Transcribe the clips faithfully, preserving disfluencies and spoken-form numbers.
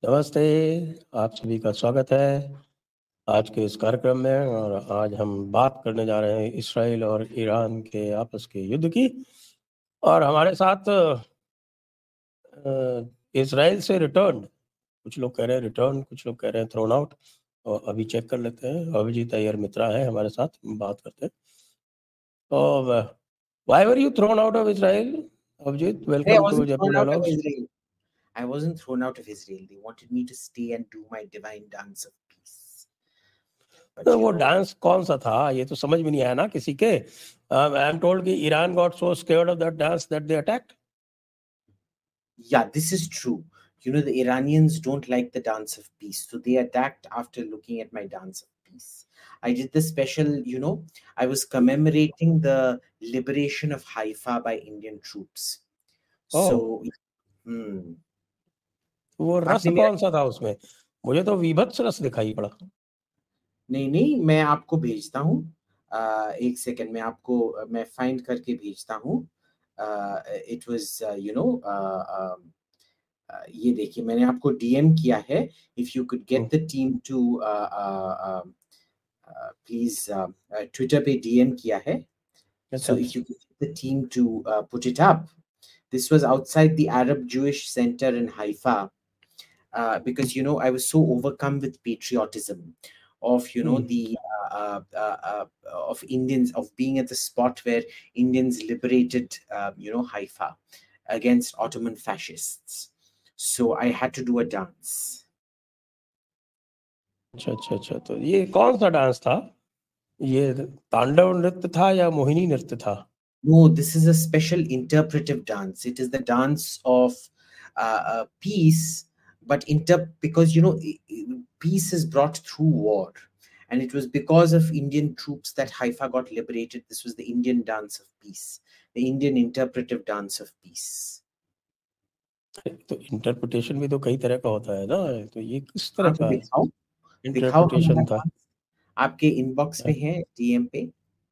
नमस्ते, आप सभी का स्वागत है आज के इस कार्यक्रम में। और आज हम बात करने जा रहे हैं इस्राइल और ईरान के आपस के युद्ध की। और हमारे साथ इस्राइल से रिटर्न, कुछ लोग कह रहे हैं रिटर्न, कुछ लोग कह रहे हैं थ्रोन आउट। और अभी चेक कर लेते हैं। अभिजीत अय्यर मित्रा है हमारे साथ, बात करते हैं। और why were you thrown out of Israel? Abhijit, welcome to Jaipur dialogues. I wasn't thrown out of Israel. They wanted me to stay and do my divine dance of peace. But तो you वो know, डांस कौन सा था, ये तो समझ में नहीं आया ना किसी के। आई एम टोल्ड कि Iran got so scared of that dance that they attacked. yeah, this is true. You know, the Iranians don't like the dance of peace, so they attacked after looking at my dance of peace. I did the special, you know, I was commemorating the liberation of Haifa by Indian troops. Oh. So, hmm. वो रस कौन सा था उसमें? मुझे तो विभत्स रस दिखाई पड़ा। नहीं नहीं, मैं आपको भेजता हूँ। एक सेकंड में आपको मैं फाइंड करके भेजता हूँ। इट वाज यू नो, ये देखिए मैंने आपको डीएम किया है। If you could get the team to please, Twitter पे डीएम किया है। So if you could get the team to put it up. This was outside the Arab Jewish Center in Haifa, uh, because you know I was so overcome with patriotism of you know the uh, uh, uh, of Indians, of being at the spot where Indians liberated uh, you know Haifa against Ottoman fascists. So I had to do a dance. अच्छा अच्छा अच्छा, तो ये कौन सा dance था? ये तांडव नृत्य था या मोहिनी नृत्य था? No, this is a special interpretive dance. It is the dance of uh, uh, peace, but inter because you know peace is brought through war, and it was because of Indian troops that Haifa got liberated. This was the Indian dance of peace, the Indian interpretive dance of peace. तो interpretation भी तो कई तरह का होता है ना, तो ये किस तरह का दिखाओ इंटरप्रिटेशन था? आपके इनबॉक्स पे है, डीएम पे।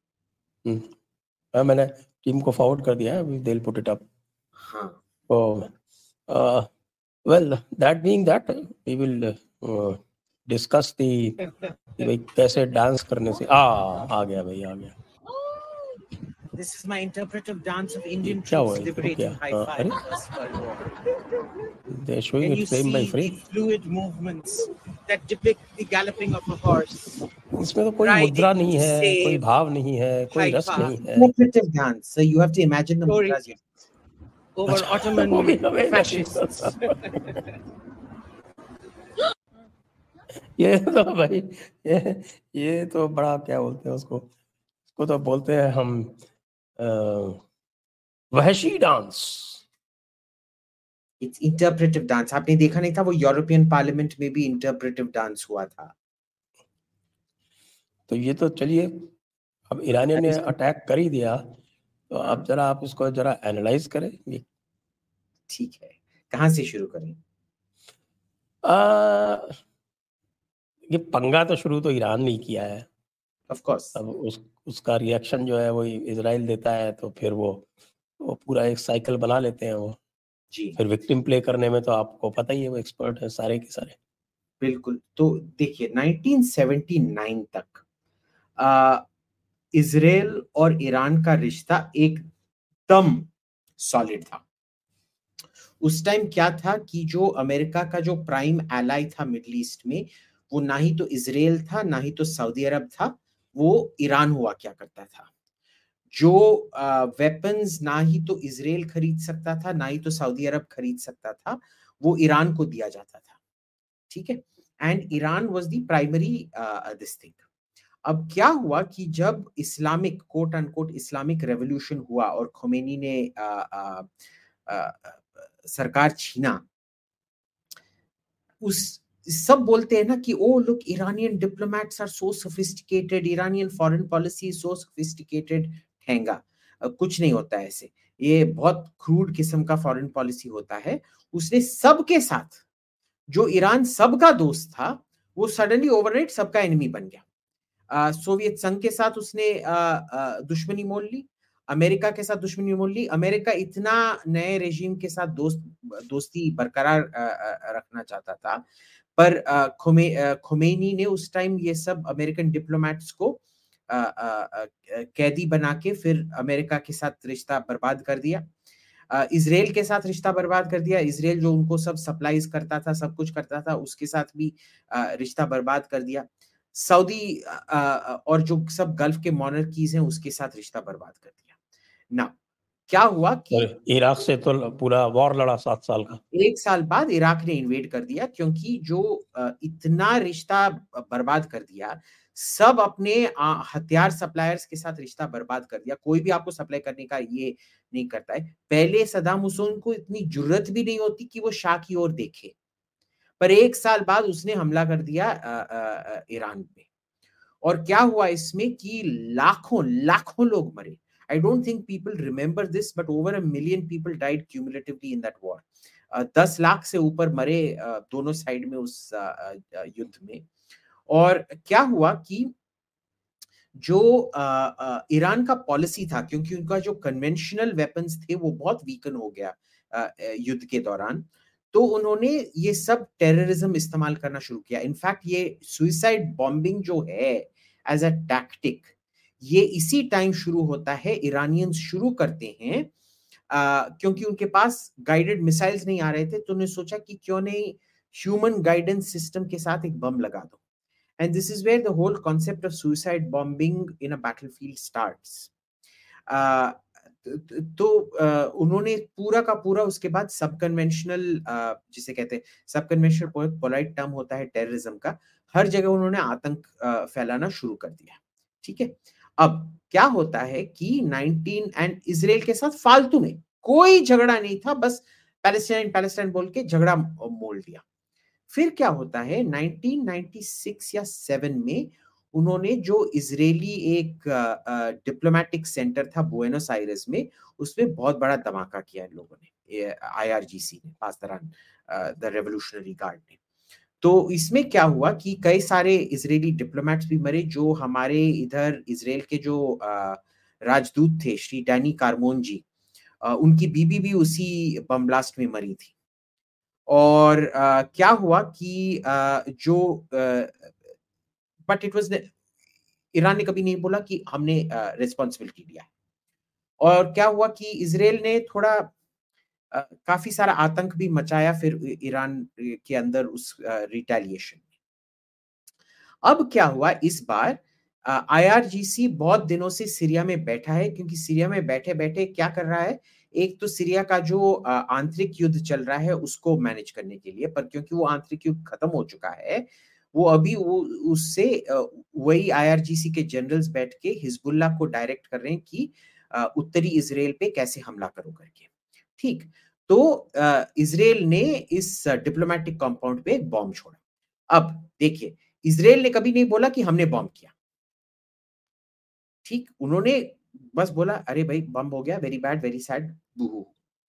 हम्म, मैंने टीम को फॉरवर्ड कर दिया है, they will put it up. हाँ, oh, well, that being that, we will uh, discuss the भाई कैसे डांस करने से आ आ गया भाई आ गया। This is my interpretive dance of Indian troops liberating Haifa in the First World War. They are showing it frame by frame. Fluid movements that depict the galloping of a horse. इसमें तो कोई मुद्रा नहीं है, कोई भाव नहीं है, कोई रस नहीं है। Interpretive dance, so you have to imagine the mudras over Ottoman fascists. ये तो भाई ये ये तो बड़ा क्या बोलते हैं उसको उसको तो बोलते हैं हम वहशी डांस। It's interpretive dance. आपने देखा नहीं था वो यूरोपियन पार्लियामेंट में भी इंटरप्रेटिव डांस हुआ था। तो ये तो चलिए, अब ईरानियन ने अटैक कर ही दिया, तो अब जरा आप उसको जरा एनालाइज करें। ठीक है, कहाँ से शुरू करें? आ, ये पंगा तो शुरू तो ईरान ने किया है, ऑफ कोर्स। अब उस उसका रिएक्शन जो है वो इजराइल देता है, तो फिर वो वो पूरा एक साइकिल बना लेते हैं वो जी। फिर विक्टिम प्ले करने में तो आपको पता ही है वो एक्सपर्ट है सारे के सारे। बिल्कुल। तो देखिए नाइनटीन सेवेंटी नाइन तक इजराइल और ईरान का रिश्ता एकदम सॉलिड था। उस टाइम क्या था कि जो अमेरिका का जो प्राइम एलाई था मिडिल ईस्ट में, वो ना ही तो इजराइल था ना ही तो सऊदी अरब था, वो ईरान हुआ क्या करता था। जो वेपन्स uh, ना ही तो इजराइल खरीद सकता था ना ही तो सऊदी अरब खरीद सकता था, वो ईरान को दिया जाता था। ठीक है, and Iran was the primary this thing. अब क्या हुआ कि जब Islamic quote unquote Islamic revolution हुआ और खोमेनी ने uh, uh, uh, सरकार छीना, उस सब बोलते हैं ना कि oh look Iranian diplomats are so sophisticated, Iranian foreign policy is so sophisticated. ठेंगा, कुछ नहीं होता है ऐसे, ये बहुत क्रूड किस्म का फॉरेन पॉलिसी होता है। उसने सबके साथ, जो ईरान सबका दोस्त था, वो सडनली ओवरनाइट सबका एनिमी बन गया। सोवियत संघ के साथ उसने दुश्मनी मोल ली, अमेरिका के साथ दुश्मनी मोल ली। अमेरिका इतना नए रेजिम के साथ दोस्त दोस्ती बरकरार रखना चाहता था, पर खुमे खुमैनी ने उस टाइम ये सब अमेरिकन डिप्लोमेट्स को कैदी बना के फिर अमेरिका के साथ रिश्ता बर्बाद कर दिया। इजराइल के साथ रिश्ता बर्बाद कर दिया। इजराइल जो उनको सब सप्लाईज करता था, सब कुछ करता था, उसके साथ भी रिश्ता बर्बाद कर दिया। सऊदी और जो सब गल्फ के मॉनर्कीज हैं उसके साथ रिश्ता बर्बाद कर दिया। ना क्या हुआ कि इराक से तो पूरा वॉर लड़ा सात साल का। एक साल बाद इराक ने इन्वेड कर दिया, क्योंकि जो इतना रिश्ता बर्बाद कर दिया, सब अपने हथियार सप्लायर्स के साथ रिश्ता बर्बाद कर दिया। कोई भी आपको सप्लाई करने का ये नहीं करता है। पहले सद्दाम हुसैन को इतनी जरूरत भी नहीं होती कि वो शाह की ओर देखे, पर एक साल बाद उसने हमला कर दिया ईरान पे। और क्या हुआ इसमें कि लाखों लाखों लोग मरे। I don't think people remember this, but over a million people died cumulatively in that war. uh, दस लाख से ऊपर मरे uh, दोनों साइड में उस uh, uh, युद्ध में। और क्या हुआ कि जो uh, uh, ईरान का पॉलिसी था, क्योंकि उनका जो कन्वेंशनल वेपन्स थे वो बहुत वीकन हो गया uh, युद्ध के दौरान, तो उन्होंने ये सब टेररिज्म इस्तेमाल करना शुरू किया। इनफैक्ट ये सुइसाइड बॉम्बिंग जो है एज अ टैक्टिक, ये इसी टाइम शुरू होता है। ईरानियंस शुरू करते हैं आ, क्योंकि उनके पास गाइडेड मिसाइल्स नहीं आ रहे थे, तो उन्होंने सोचा कि क्यों नहीं ह्यूमन गाइडेंस सिस्टम के साथ एक बम लगा दो। And this is where the whole concept of suicide bombing in a battlefield starts. तो uh, उन्होंने पूरा का पूरा उसके बाद सब कन्वेंशनल, जिसे कहते हैं सब कन्वेंशनल, पोलाइट टर्म होता है टेररिज्म का, हर जगह उन्होंने आतंक uh, फैलाना शुरू कर दिया। ठीक है, अब क्या होता है कि नाइनटीन एंड इजराइल के साथ फालतू में कोई झगड़ा नहीं था, बस पैलेस्टाइन पैलेस्टाइन बोल के झगड़ा मोल दिया। फिर क्या होता है नाइनटीन नाइंटी सिक्स या सेवन में उन्होंने जो इजरायली एक डिप्लोमेटिक सेंटर था बुएनोस आयरेस में, उसमें बहुत बड़ा धमाका किया इन लोगों ने, आईआरजीसी ने, पासदारान द रेवोल्यूशनरी गार्ड ने। तो इसमें क्या हुआ कि कई सारे इजरायली डिप्लोमेट्स भी मरे। जो हमारे इधर इजराइल के जो राजदूत थे श्री डैनी कारमोन जी, उनकी बीबी भी उसी बम ब्लास्ट में मरी थी। और आ, क्या हुआ कि आ, जो बट इट वाज, ईरान ने कभी नहीं बोला कि हमने रिस्पॉन्सिबिलिटी लिया है। और क्या हुआ कि इजराइल ने थोड़ा आ, काफी सारा आतंक भी मचाया फिर ईरान के अंदर उस रिटेलिएशन में। अब क्या हुआ इस बार, आईआरजीसी बहुत दिनों से सीरिया में बैठा है, क्योंकि सीरिया में बैठे बैठे क्या कर रहा है, एक तो सीरिया का जो आंतरिक युद्ध चल रहा है उसको मैनेज करने के लिए, पर क्योंकि वो आंतरिक युद्ध खत्म हो चुका है, वो अभी वो उससे वही आईआरजीसी के जनरल्स बैठ के हिजबुल्ला को डायरेक्ट कर रहे हैं कि उत्तरी इजराइल पे कैसे हमला करो करके। ठीक, तो इजराइल ने इस डिप्लोमेटिक कंपाउंड पे एक बॉम्ब छोड़ा। अब देखिए, इजराइल ने कभी नहीं बोला कि हमने बॉम्ब किया। ठीक, उन्होंने बस बोला अरे भाई बम हो गया, very bad, very sad, boohoo.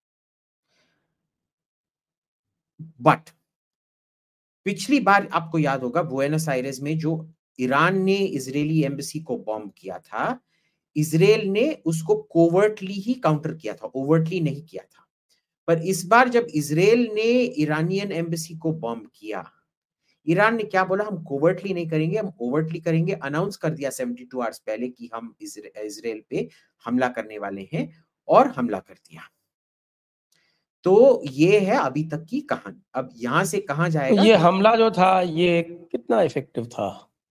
But पिछली बार आपको याद होगा बुएनोस आयरेस में जो ईरान ने इजरायली एम्बेसी को बॉम्ब किया था, इजराइल ने उसको कोवर्टली ही काउंटर किया था, ओवर्टली नहीं किया था। पर इस बार जब इजराइल ने ईरानियन एम्बेसी को बॉम्ब किया, ईरान ने क्या बोला, हम कोवर्टली नहीं करेंगे, हम ओवर्टली करेंगे। अनाउंस कर दिया बहत्तर आवर्स पहले कि हम इजराइल पे हमला करने वाले हैं, और हमला कर दिया। तो ये है अभी तक की कहानी। अब यहां से कहां जाएगा? ये हमला जो था ये कितना इफेक्टिव था?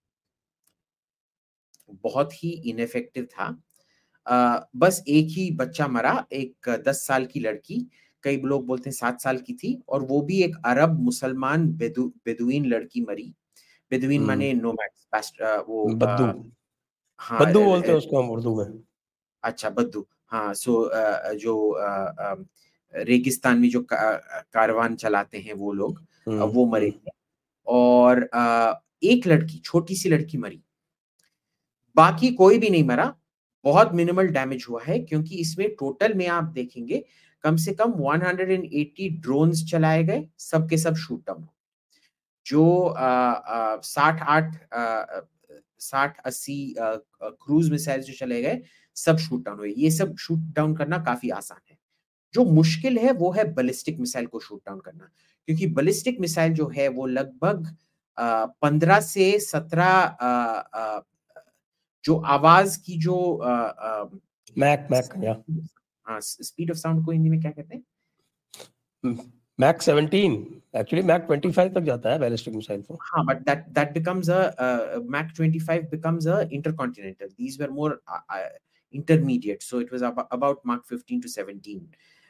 बहुत ही इनइफेक्टिव था। आ, बस एक ही बच्चा मरा, एक दस साल की लड़की, कई लोग बोलते हैं सात साल की थी, और वो भी एक अरब मुसलमान बेदु, बेदुइन लड़की मरी। बेदुइन माने नोमैड्स, वो बद्दू, आ, हाँ, बद्दू बोलते हैं उसको हम उर्दू में। अच्छा, बद्दू, हाँ। सो जो आ, आ, रेगिस्तान में जो का, कारवान चलाते हैं वो लोग, वो मरे थे। और आ, एक लड़की, छोटी सी लड़की मरी, बाकी कोई भी नहीं मरा। बहुत मिनिमल डैमेज हुआ है, क्योंकि इसमें टोटल में आप देखेंगे कम से कम एक सौ अस्सी ड्रोन्स चलाए गए, सबके सब शूट डाउन। जो साठ आठ साठ अस्सी क्रूज मिसाइल जो चले गए, सब शूट डाउन हुए। ये सब शूट डाउन करना काफी आसान है। जो मुश्किल है वो है बैलिस्टिक मिसाइल को शूट डाउन करना, क्योंकि बैलिस्टिक मिसाइल जो है वो लगभग पंद्रह से सत्रह जो आवाज की जो मैक मैक या हाँ, स्पीड ऑफ साउंड को हिंदी में क्या कहते हैं? Mach seventeen, actually Mach twenty five तक जाता है बैलिस्टिक मिसाइल को। हाँ, but that that becomes a uh, Mach twenty-five becomes a intercontinental. These were more uh, uh, intermediate, so it was about, about Mach fifteen to seventeen.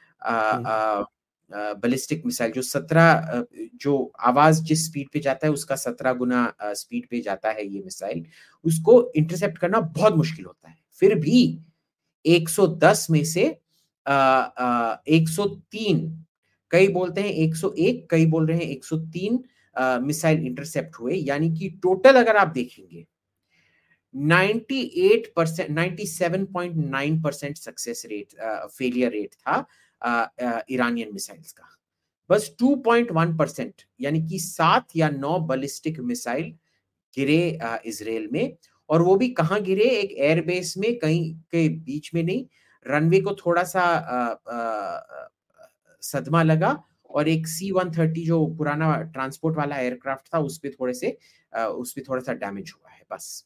Ballistic missile जो सत्रह जो आवाज जिस स्पीड पे जाता है उसका सत्रह गुना स्पीड पे जाता है ये मिसाइल, उसको इंटरसेप्ट करना बहुत मुश्किल होता है। फिर भी एक सौ दस में से आ, आ, एक सौ तीन, कई बोलते हैं एक सौ एक, कई बोल रहे हैं एक सौ तीन मिसाइल इंटरसेप्ट हुए, यानी कि टोटल अगर आप देखेंगे अट्ठानवे परसेंट सत्तानवे पॉइंट नौ percent success rate, failure rate था ईरानियन मिसाइल्स का। बस दो पॉइंट एक परसेंट यानी कि सात या नौ बैलिस्टिक मिसाइल गिरे इजराइल में, और वो भी कहां गिरे? एक एयरबेस में, कहीं के बीच में नहीं, रनवे को थोड़ा सा आ, आ, सदमा लगा, और एक सी वन थर्टी जो पुराना ट्रांसपोर्ट वाला एयरक्राफ्ट था उस पे थोड़े से उस पे थोड़ा सा डैमेज हुआ है बस।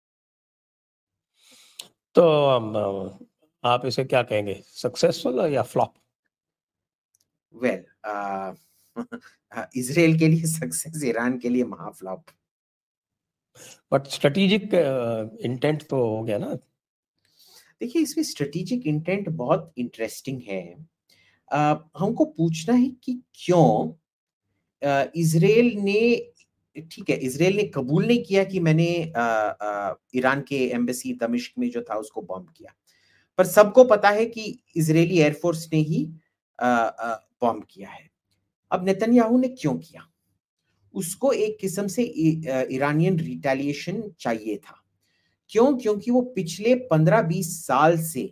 तो आप इसे क्या कहेंगे, सक्सेसफुल या फ्लॉप? वेल, इजराइल के लिए सक्सेस, ईरान के लिए महाफ्लॉप। बट स्ट्रेटेजिक इंटेंट तो हो गया ना। देखिए, इसमें स्ट्रेटेजिक इंटेंट बहुत इंटरेस्टिंग है। uh, हमको पूछना है कि क्यों इजराइल ने, ठीक है, इजराइल ने कबूल नहीं किया कि मैंने ईरान के एम्बेसी दमिश्क में जो था उसको बॉम्ब किया, पर सबको पता है कि इजरायली एयरफोर्स ने ही बॉम्ब किया है। अब नेतन्याहू ने क्यों किया? उसको एक किस्म से ईरानियन रिटेलिएशन चाहिए था। क्यों? क्योंकि वो पिछले पंद्रह बीस साल से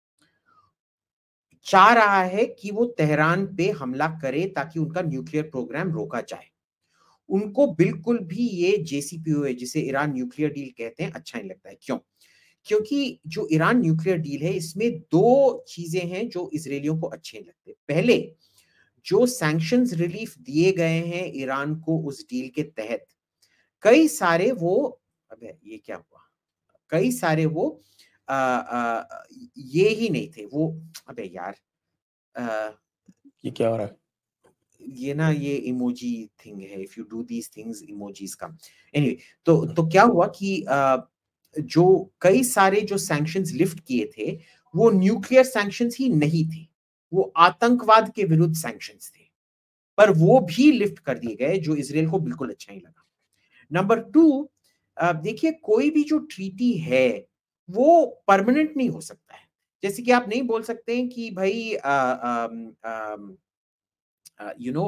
चाह रहा है कि वो तेहरान पे हमला करे ताकि उनका न्यूक्लियर प्रोग्राम रोका जाए। उनको बिल्कुल भी ये जेसीपीओए, जिसे ईरान न्यूक्लियर डील कहते हैं, अच्छा नहीं लगता है। क्यों? क्योंकि जो ईरान न्यूक्लियर डील है इसमें दो चीजें हैं जो इजरायलियों को अच्छे नहीं लगते। पहले, जो सैंक्शंस रिलीफ दिए गए हैं ईरान को उस डील के तहत, कई सारे वो, अबे ये क्या हुआ, कई सारे वो आ, आ, ये ही नहीं थे वो, अबे यार आ, ये क्या हो रहा है? ये ना ये इमोजी थिंग है, if you do these things emojis come. Anyway, तो तो क्या हुआ कि आ, जो कई सारे जो सैंक्शंस लिफ्ट किए थे वो न्यूक्लियर सैंक्शंस ही नहीं थे, वो आतंकवाद के विरुद्ध सैंक्शंस थे, पर वो भी लिफ्ट कर दिए गए, जो इजराइल को बिल्कुल अच्छा नहीं लगा। नंबर टू, देखिए, कोई भी जो ट्रीटी है वो परमानेंट नहीं हो सकता है। जैसे कि आप नहीं बोल सकते हैं कि भाई you know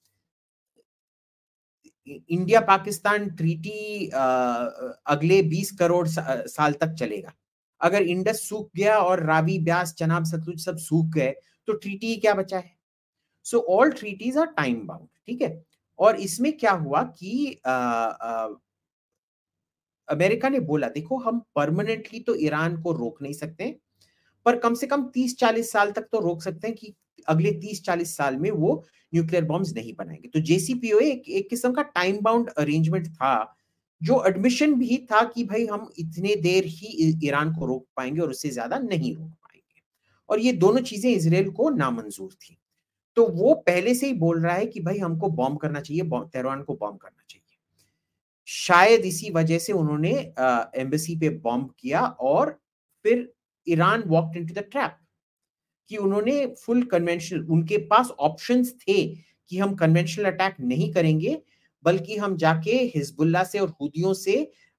India Pakistan treaty अगले बीस करोड़ सा, साल तक चलेगा। अगर इंडस सूख गया और रावी, ब्यास, चनाब, सतलुज सब सूख गए तो ट्रीटी क्या बचा है? So all treaties are time bound, ठीक है। और इसमें क्या हुआ कि आ, आ, अमेरिका ने बोला, देखो, हम परमानेंटली तो ईरान को रोक नहीं सकते, पर कम से कम तीस चालीस साल तक तो रोक सकते हैं कि अगले तीस चालीस साल में वो न्यूक्लियर बॉम्ब्स नहीं बनाएंगे। तो जेसीपीओए एक, एक किस्म का टाइम बाउंड अरेंजमेंट था, जो एडमिशन भी था कि भाई हम इतने देर ही ईरान को रोक पाएंगे और उससे ज्यादा नहीं रोक पाएंगे। और ये दोनों चीजें इजराइल को नामंजूर थी। तो वो पहले से ही बोल रहा है कि भाई हमको बॉम्ब करना चाहिए, तेहरान को बॉम्ब करना चाहिए। शायद इसी वजह से उन्होंने एम्बेसी पे बॉम्ब किया, और फिर Iran walked into the trap कि उन्होंने फुल कन्वेंशनल, उनके पास ऑप्शंस थे कि हम कन्वेंशनल अटैक नहीं करेंगे, बल्कि हम जाके हिजबुल्लाह से और हुदियों से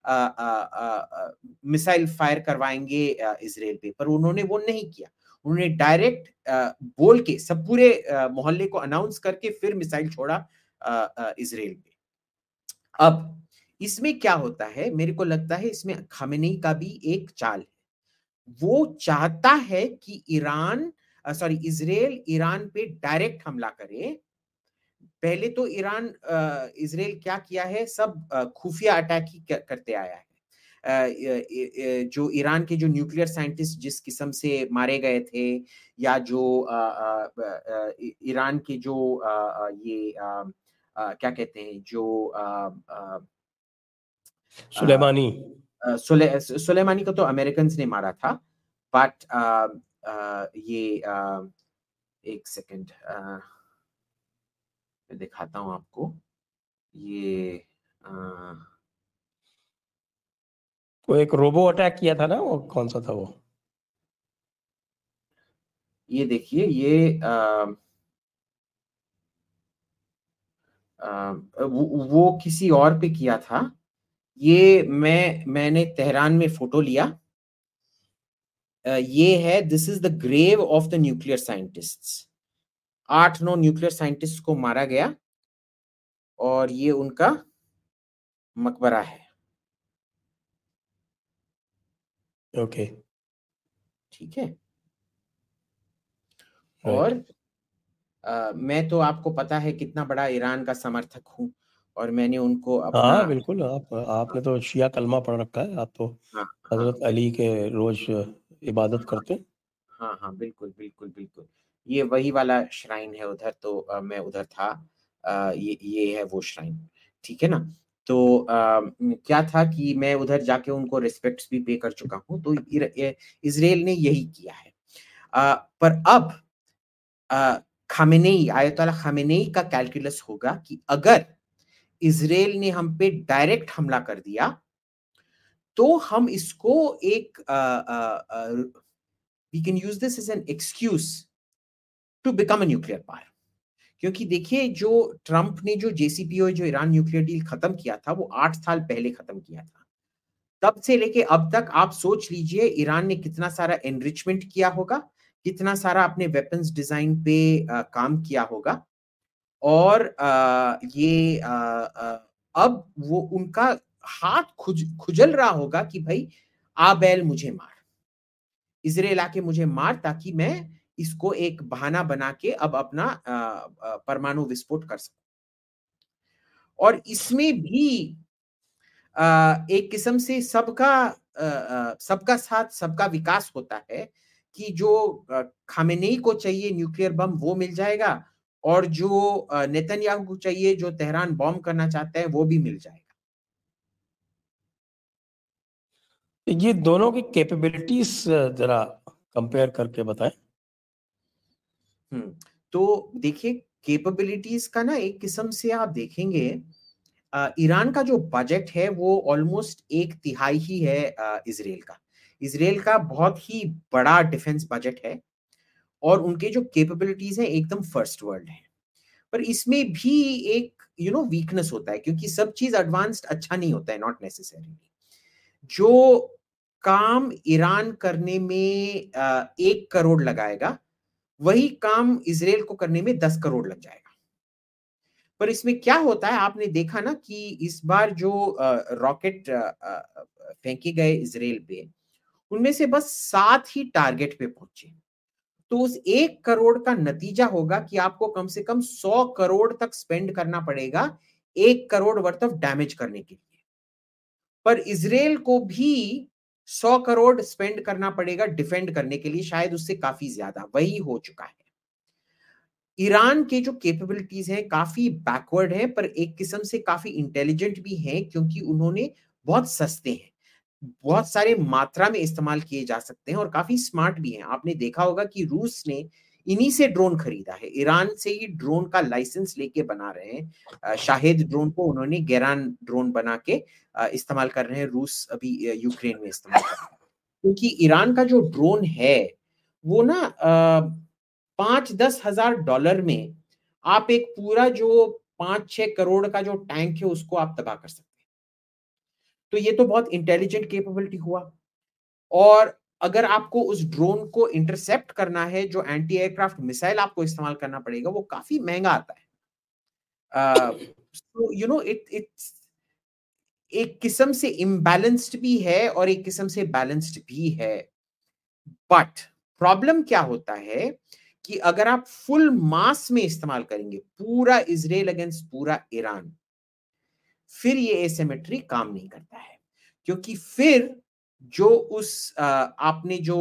मिसाइल फायर करवाएंगे इजराइल पे, पर उन्होंने वो नहीं किया। उन्होंने डायरेक्ट बोल के, सब पूरे मोहल्ले को अनाउंस करके फिर मिसाइल छोड़ा इजराइल पे। अब इसमें क्या होता है, मेरे को लगता है इसमें खामेनी का भी एक चाल है। वो चाहता है कि ईरान, सॉरी इजराइल ईरान पे डायरेक्ट हमला करे। पहले तो ईरान, इजराइल क्या किया है, सब खुफिया अटैक ही करते आया है, जो ईरान के जो न्यूक्लियर साइंटिस्ट जिस किस्म से मारे गए थे, या जो ईरान के जो ये क्या कहते हैं जो सुलेमानी सुले सुलेमानी को तो अमेरिकन ने मारा था, बट ये एक सेकंड मैं दिखाता हूं आपको। ये आ, वो एक रोबो अटैक किया था ना, वो कौन सा था वो? ये देखिए, ये आ, आ, वो, वो किसी और पे किया था। ये मैं मैंने तेहरान में फोटो लिया। आ, ये है, this is the grave of the nuclear scientists. आठ नौ न्यूक्लियर साइंटिस्ट को मारा गया और ये उनका मकबरा है। ओके, ठीक है। राइट। और आ, मैं तो आपको पता है कितना बड़ा ईरान का समर्थक हूँ, और मैंने उनको अपना हाँ बिल्कुल, आप आपने तो शिया कलमा पढ़ रखा है, आप तो हाँ हाँ हजरत अली के रोज इबादत करते हैं। हाँ हाँ बिल्कुल बिल्कुल बिल्कुल। ये वही वाला श्राइन है उधर, तो आ, मैं उधर था। आ, ये ये है वो श्राइन। ठीक है ना। तो आ, क्या था कि मैं उधर जाके उनको रिस्पेक्ट्स भी पे कर चुका हूँ। तो इजराइल ने यही किया है। आ, पर अब खामेनेई, आयतुल्लाह खामेनेई का कैलकुलस होगा कि अगर इजराइल ने हम पे डायरेक्ट हमला कर दिया तो हम इसको एक we can use this as an excuse to become a nuclear power. क्योंकि देखिए, जो ट्रंप ने जो जेसीपीओ जो ईरान न्यूक्लियर डील खत्म किया था, वो आठ साल पहले खत्म किया था। तब से लेके अब तक आप सोच लीजिए ईरान ने कितना सारा एनरिचमेंट किया होगा, कितना सारा अपने वेपन्स डिजाइन पे आ, काम किया होगा। और आ, ये आ, आ, अब वो उनका हाथ खुज खुजल रहा होगा कि भाई आ बैल मुझे मार, इजराइल आके मुझे मार, ताकि मैं इसको एक बहाना बना के अब अपना परमाणु विस्फोट कर सकूं। और इसमें भी आ, एक किस्म से सबका सबका साथ सबका विकास होता है, कि जो खामेनेई को चाहिए न्यूक्लियर बम वो मिल जाएगा, और जो नेतन्याहू को चाहिए जो तेहरान बॉम्ब करना चाहता है वो भी मिल जाएगा। ये दोनों की कैपेबिलिटीज जरा कंपेयर करके बताएं। हम्म तो देखिए, कैपेबिलिटीज का ना एक किस्म से आप देखेंगे, ईरान का जो बजट है वो ऑलमोस्ट एक तिहाई ही है इजराइल का। इजराइल का बहुत ही बड़ा डिफेंस बजट है, और उनके जो कैपेबिलिटीज हैं एकदम फर्स्ट वर्ल्ड है। पर इसमें भी एक यू नो वीकनेस होता है, क्योंकि सब चीज एडवांस्ड अच्छा नहीं होता है, नॉट नेसेसरीली। जो काम ईरान करने में एक करोड़ लगाएगा, वही काम इजराइल को करने में दस करोड़ लग जाएगा। पर इसमें क्या होता है, आपने देखा ना कि इस बार जो रॉकेट फेंके गए इजराइल पे, उनमें से बस सात ही टारगेट पे पहुंचे। तो उस एक करोड़ का नतीजा होगा कि आपको कम से कम सौ करोड़ तक स्पेंड करना पड़ेगा एक करोड़ वर्थ ऑफ डैमेज करने के लिए। पर इजराइल को भी सौ करोड़ स्पेंड करना पड़ेगा डिफेंड करने के लिए, शायद उससे काफी ज्यादा वही हो चुका है। ईरान के जो कैपेबिलिटीज हैं काफी बैकवर्ड है, पर एक किस्म से काफी इंटेलिजेंट भी हैं, क्योंकि उन्होंने बहुत सस्ते हैं, बहुत सारे मात्रा में इस्तेमाल किए जा सकते हैं, और काफी स्मार्ट भी हैं। आपने देखा होगा कि रूस ने इन्हीं से ड्रोन खरीदा है, ईरान से ही ड्रोन का लाइसेंस लेके बना रहे हैं। शाहिद ड्रोन को उन्होंने गेरान ड्रोन बना के इस्तेमाल कर रहे हैं, रूस अभी यूक्रेन में इस्तेमाल कर रहे हैं। क्योंकि ईरान का जो ड्रोन है वो ना पांच दस हजार डॉलर में आप एक पूरा जो पांच छह करोड़ का जो टैंक है उसको आप तबाह कर सकते हैं। तो ये तो बहुत इंटेलिजेंट कैपेबिलिटी हुआ। और अगर आपको उस ड्रोन को इंटरसेप्ट करना है, जो एंटी एयरक्राफ्ट मिसाइल आपको इस्तेमाल करना पड़ेगा, वो काफी महंगा आता है। यू नो इट इट्स एक किस्म से इम्बैलेंस्ड भी है और एक किस्म से बैलेंस्ड भी है। बट प्रॉब्लम क्या होता है कि अगर आप फुल मास में इस्तेमाल करेंगे, पूरा इजराइल अगेंस्ट पूरा ईरान, फिर ये एसिमेट्री काम नहीं करता है। क्योंकि फिर जो उस आ, आपने जो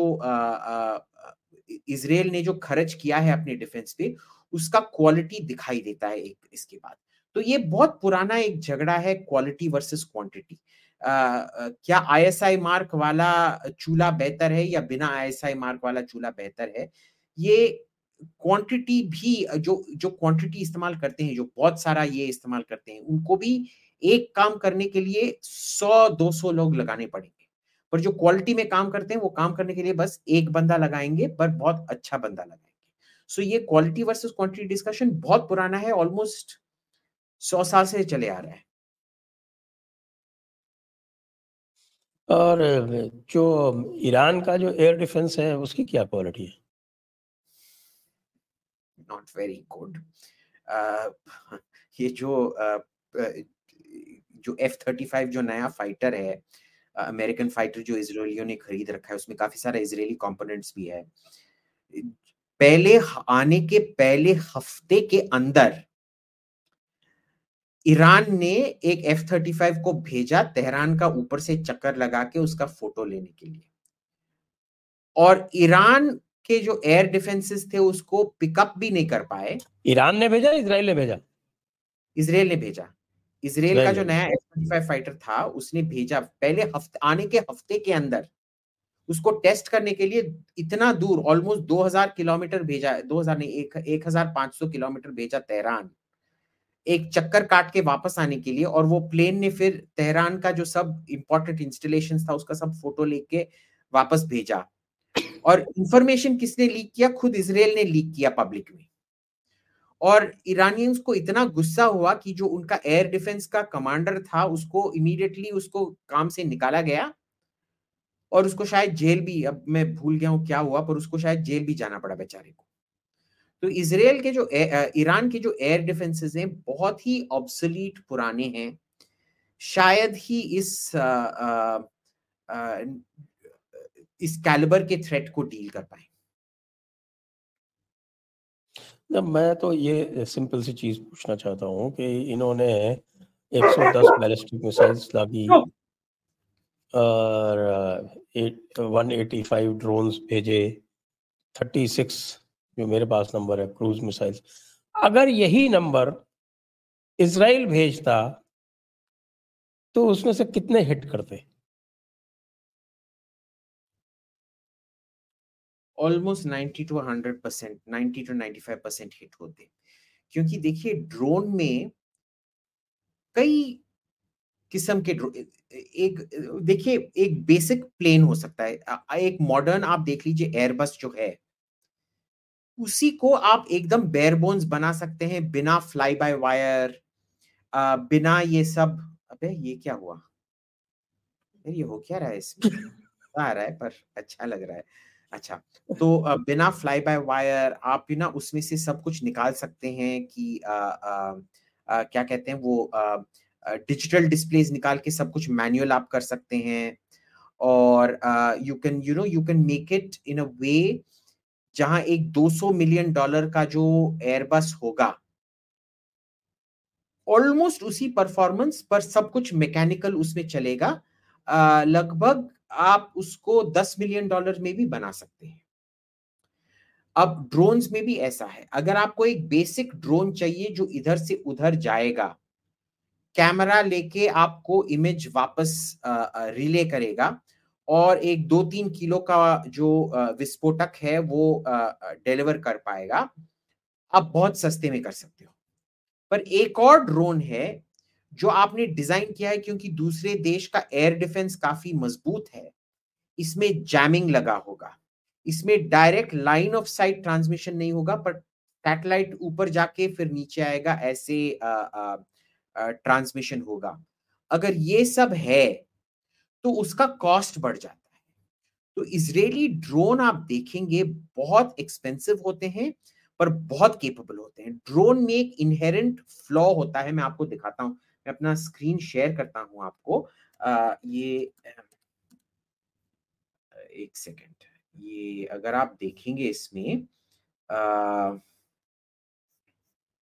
इजराइल ने जो खर्च किया है अपने डिफेंस पे, उसका क्वालिटी दिखाई देता है एक इसके बाद। तो ये बहुत पुराना एक झगड़ा है, क्वालिटी वर्सेस क्वांटिटी। क्या आईएसआई मार्क वाला चूल्हा बेहतर है या बिना आईएसआई मार्क वाला चूल्हा बेहतर है? ये क्वांटिटी भी, जो जो क्वांटिटी इस्तेमाल करते हैं, जो बहुत सारा ये इस्तेमाल करते हैं, उनको भी एक काम करने के लिए सौ दो सौ लोग लगाने पड़ेंगे। पर जो क्वालिटी में काम करते हैं, वो काम करने के लिए बस एक बंदा लगाएंगे, पर बहुत अच्छा बंदा लगाएंगे। सो ये क्वालिटी वर्सेस क्वांटिटी डिस्कशन बहुत पुराना है, ऑलमोस्ट सौ साल से चले आ रहा है। और जो ईरान का जो एयर डिफेंस है, उसकी क्या क्वालिटी है? Not very good. ये जो uh, जो एफ थर्टी फाइव जो नया फाइटर है, अमेरिकन फाइटर जो इजरायलियों ने खरीद रखा है, उसमें काफी सारे इजरायली कंपोनेंट्स भी है। पहले आने के पहले हफ्ते के अंदर ईरान ने एक एफ थर्टी फाइव को भेजा तेहरान का ऊपर से चक्कर लगा के उसका फोटो लेने के लिए, और ईरान के जो एयर डिफेंसेस थे उसको पिकअप भी नहीं कर पाए। ईरान ने भेजा, इजराइल ने भेजा? इजराइल ने भेजा। इजराइल का जो नया एफ थर्टी फाइव फाइटर था, उसने भेजा पहले हफ्ते, आने के हफ्ते के अंदर उसको टेस्ट करने के लिए इतना दूर, ऑलमोस्ट दो हज़ार किलोमीटर भेजा, दो हज़ार नहीं, एक एक हजार पांच सौ किलोमीटर भेजा तेहरान, एक चक्कर काट के वापस आने के लिए। और वो प्लेन ने फिर तेहरान का जो सब इंपॉर्टेंट इंस्टॉलेशन था उसका सब फोटो लेके वापस भेजा। और इंफॉर्मेशन किसने लीक किया? खुद इजराइल ने लीक किया पब्लिक में। और ईरानियंस को इतना गुस्सा हुआ कि जो उनका एयर डिफेंस का कमांडर था, उसको इमीडिएटली उसको काम से निकाला गया, और उसको शायद जेल भी, अब मैं भूल गया हूं क्या हुआ, पर उसको शायद जेल भी जाना पड़ा बेचारे को। तो इजराइल के जो ईरान के जो एयर डिफेंसेस हैं, बहुत ही ऑब्सोलीट पुराने हैं। शायद ही इस आ, आ, आ, इस कैलिबर के थ्रेट को डील कर पाए। मैं तो ये सिंपल सी चीज पूछना चाहता हूँ कि इन्होंने एक सौ दस बैलिस्टिक मिसाइल्स दागी और एक सौ पचासी ड्रोन्स भेजे, छत्तीस जो मेरे पास नंबर है क्रूज मिसाइल्स। अगर यही नंबर इजराइल भेजता तो उसमें से कितने हिट करते? Almost ninety to hundred percent, ninety to ninety five percent hit होते। क्योंकि देखिए ड्रोन में कई किस्म के ड्रो एक देखिए, एक बेसिक प्लेन हो सकता है, एक मॉडर्न आप देख लीजिए एयरबस जो है, उसी को आप एकदम बेयर बोन्स बना सकते हैं, बिना फ्लाई बाय वायर, बिना ये सब। अबे ये क्या हुआ ये हो क्या रहा है इसमें? आ रहा है पर अच्छा लग रहा है। अच्छा, तो बिना फ्लाई बाय वायर आप बिना उसमें से सब कुछ निकाल सकते हैं कि आ, आ, आ, क्या कहते हैं वो, डिजिटल डिस्प्लेस निकाल के सब कुछ मैनुअल आप कर सकते हैं। और you can you know you can make it in a way जहां एक दो सौ मिलियन डॉलर का जो एयरबस होगा, ऑलमोस्ट उसी परफॉर्मेंस पर सब कुछ मैकेनिकल उसमें चलेगा। आ, लगभग आप उसको दस मिलियन डॉलर में भी बना सकते हैं। अब ड्रोन्स में भी ऐसा है, अगर आपको एक बेसिक ड्रोन चाहिए जो इधर से उधर जाएगा, कैमरा लेके आपको इमेज वापस रिले करेगा, और एक दो तीन किलो का जो विस्फोटक है वो डिलीवर कर पाएगा, आप बहुत सस्ते में कर सकते हो। पर एक और ड्रोन है जो आपने डिजाइन किया है, क्योंकि दूसरे देश का एयर डिफेंस काफी मजबूत है, इसमें जैमिंग लगा होगा, इसमें direct line of sight transmission नहीं होगा, पर सैटेलाइट ऊपर जाके फिर नीचे आएगा, ऐसे ट्रांसमिशन होगा। अगर ये सब है तो उसका कॉस्ट बढ़ जाता है। तो इजरायली ड्रोन आप देखेंगे बहुत एक्सपेंसिव होते हैं, पर बहुत केपेबल होते हैं। ड्रोन में एक इनहेरेंट फ्लॉ होता है, मैं आपको दिखाता हूं, मैं अपना स्क्रीन शेयर करता हूं आपको। आ, ये एक सेकेंड, ये अगर आप देखेंगे इसमें, आ,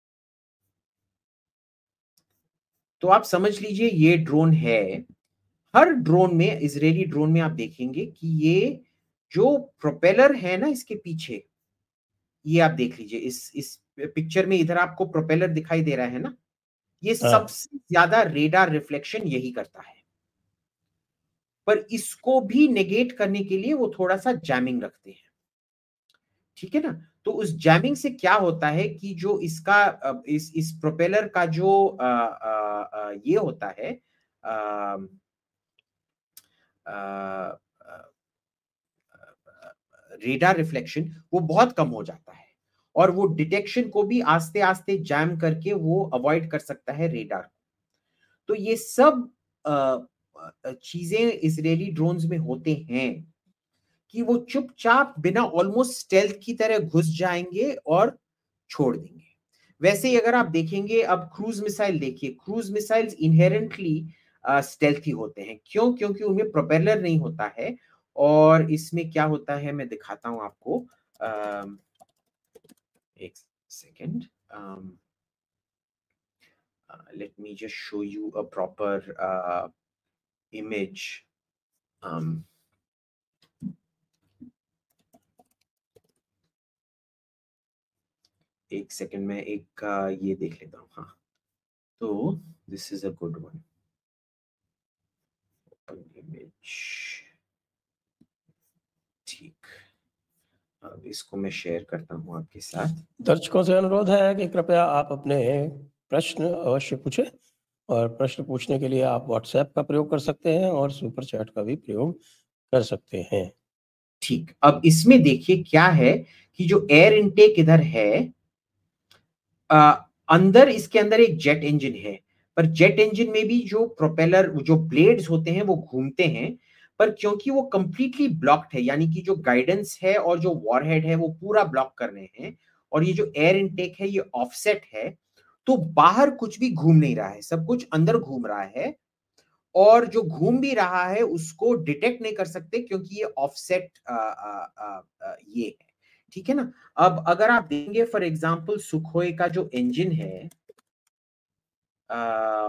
तो आप समझ लीजिए ये ड्रोन है, हर ड्रोन में, इजरायली ड्रोन में आप देखेंगे कि ये जो प्रोपेलर है ना इसके पीछे, ये आप देख लीजिए, इस इस पिक्चर में इधर आपको प्रोपेलर दिखाई दे रहा है ना, ये हाँ। सबसे ज्यादा रेडार रिफ्लेक्शन यही करता है। पर इसको भी नेगेट करने के लिए वो थोड़ा सा जैमिंग रखते हैं, ठीक है ना। तो उस जैमिंग से क्या होता है कि जो इसका अ, इस इस प्रोपेलर का जो आ, आ, आ, ये होता है आ, आ, रेडार रिफ्लेक्शन, वो बहुत कम हो जाता है और वो डिटेक्शन को भी आस्ते आस्ते जैम करके वो अवॉइड कर सकता है रेडार। तो ये सब चीजें इजरायली ड्रोन्स में होते हैं कि वो चुपचाप बिना ऑलमोस्ट स्टेल्थ की तरह घुस जाएंगे और छोड़ देंगे। वैसे ही अगर आप देखेंगे, अब क्रूज मिसाइल देखिए, क्रूज मिसाइल्स इनहेरेंटली स्टेल्थी होते हैं। क्यों? क्योंकि उनमें प्रोपेलर नहीं होता है। और इसमें क्या होता है मैं दिखाता हूं आपको, um, एक second, let me just show you a proper image. एक सेकेंड में एक uh, ये देख लेता हूँ। हाँ, तो this is a good one, open image, ठीक। अब इसको मैं शेयर करता हूँ आपके साथ। दर्शकों से अनुरोध है कि कृपया आप अपने प्रश्न अवश्य पूछें, और प्रश्न पूछने के लिए आप व्हाट्सएप का प्रयोग कर सकते हैं और सुपर चैट का भी प्रयोग कर सकते हैं। ठीक, अब इसमें देखिए क्या है कि जो एयर इनटेक इधर है, आ, अंदर इसके अंदर एक जेट इंजन है, पर जेट इंजन में भी जो प्रोपेलर, जो ब्लेड्स होते हैं वो घूमते हैं, पर क्योंकि वो कंप्लीटली ब्लॉक्ड है, यानी कि जो गाइडेंस है और जो वॉरहेड है वो पूरा ब्लॉक कर रहे हैं, और ये जो एयर इनटेक है ये ऑफसेट है, तो बाहर कुछ भी घूम नहीं रहा है, सब कुछ अंदर घूम रहा है। और जो घूम भी रहा है उसको डिटेक्ट नहीं कर सकते क्योंकि ये ऑफसेट ये है, ठीक है ना। अब अगर आप देखेंगे फॉर एग्जांपल सुखोई का जो इंजन है, आ,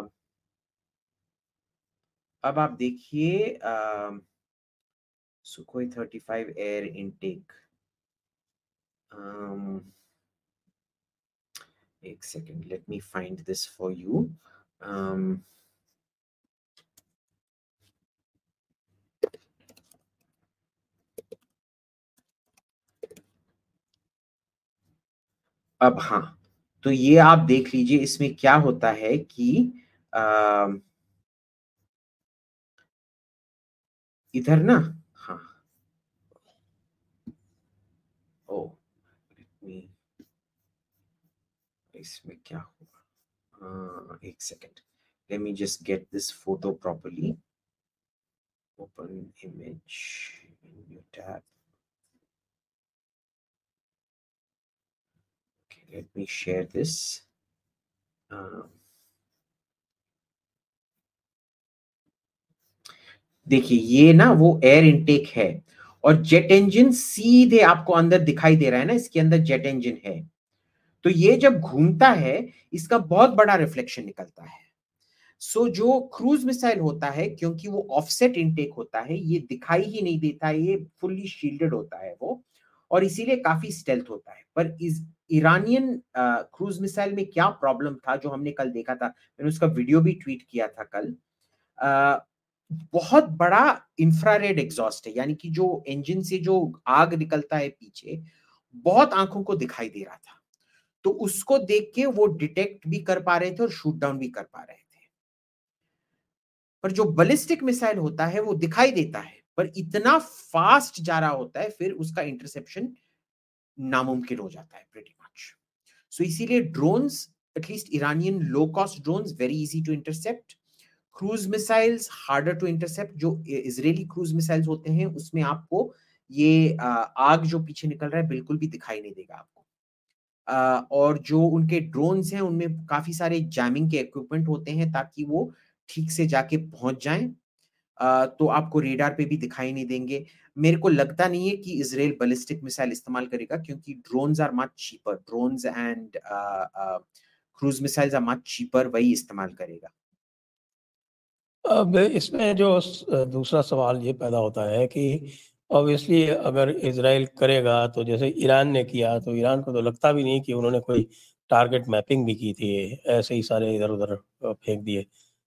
अब आप देखिए Sukhoi thirty five air intake, एक second, let me find this for you. अब हाँ, तो ये आप देख लीजिए, इसमें क्या होता है कि आ, इधर ना, हाँ, ओ इसमें क्या होगा, एक second, let me just get this photo properly, open image in new tab, let me share this. uh, देखिए ये ना वो एयर इनटेक है, और जेट इंजन सीधे आपको अंदर दिखाई दे रहा है ना, इसके अंदर जेट इंजन है। तो ये जब घूमता है इसका बहुत बड़ा रिफ्लेक्शन निकलता है। सो so, जो क्रूज मिसाइल होता है, क्योंकि वो ऑफसेट इनटेक होता है, ये दिखाई ही नहीं देता है, ये फुल्ली शील्डेड होता है वो, और इसीलिए काफी स्टेल्थ होता है। पर इस ईरानियन क्रूज मिसाइल में क्या प्रॉब्लम था जो हमने कल देखा था, मैंने उसका वीडियो भी ट्वीट किया था कल, आ, बहुत बड़ा इंफ्रारेड एग्जॉस्ट है, यानी कि जो इंजन से जो आग निकलता है पीछे, बहुत आंखों को दिखाई दे रहा था। तो उसको देख के वो डिटेक्ट भी कर पा रहे थे और शूट डाउन भी कर पा रहे थे। पर जो बैलिस्टिक मिसाइल होता है वो दिखाई देता है, पर इतना फास्ट जा रहा होता है, फिर उसका इंटरसेप्शन नामुमकिन हो जाता है प्रीटी मच। सो इसीलिए drones, at least Iranian low cost drones, very easy to intercept. Cruise missiles harder to intercept. जो इजरायली क्रूज मिसाइल्स होते हैं उसमें आपको ये आग जो पीछे निकल रहा है बिल्कुल भी दिखाई नहीं देगा आपको। और जो उनके ड्रोन्स हैं उनमें काफी सारे जैमिंग के इक्विपमेंट होते हैं ताकि वो ठीक से जाके पहुंच जाएं, तो आपको रेडार पे भी दिखाई नहीं देंगे। मेरे को लगता नहीं है कि इजराइल बैलिस्टिक मिसाइल इस्तेमाल करेगा क्योंकि drones are much cheaper, drones and cruise missiles are much cheaper, वही इस्तेमाल करेगा। अब इसमें जो दूसरा सवाल ये पैदा होता है कि ऑब्वियसली अगर इजराइल करेगा तो जैसे ईरान ने किया, तो ईरान को तो लगता भी नहीं कि उन्होंने कोई टारगेट मैपिंग भी की थी, ऐसे ही सारे इधर उधर फेंक दिए।